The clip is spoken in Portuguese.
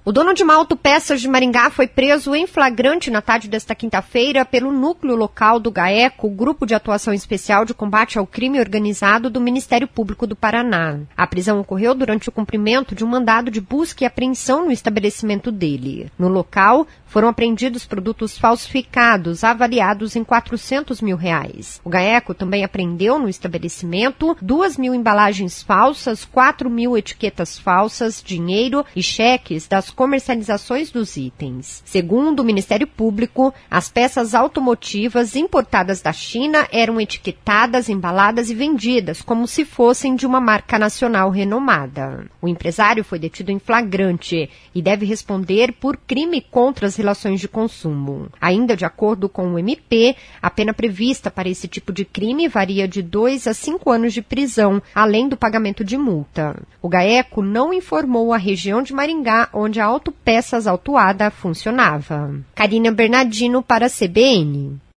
O dono de uma autopeças de Maringá foi preso em flagrante na tarde desta quinta-feira pelo núcleo local do GAECO, Grupo de Atuação Especial de Combate ao Crime Organizado do Ministério Público do Paraná. A prisão ocorreu durante o cumprimento de um mandado de busca e apreensão no estabelecimento dele. No local, foram apreendidos produtos falsificados, avaliados em R$400 mil. O GAECO também apreendeu no estabelecimento 2.000 embalagens falsas, 4.000 etiquetas falsas, dinheiro e cheques das comercializações dos itens. Segundo o Ministério Público, as peças automotivas importadas da China eram etiquetadas, embaladas e vendidas como se fossem de uma marca nacional renomada. O empresário foi detido em flagrante e deve responder por crime contra as relações de consumo. Ainda de acordo com o MP, a pena prevista para esse tipo de crime varia de 2 a 5 anos de prisão, além do pagamento de multa. O GAECO não informou a região de Maringá onde a autopeças autuada funcionava. Karina Bernardino para a CBN.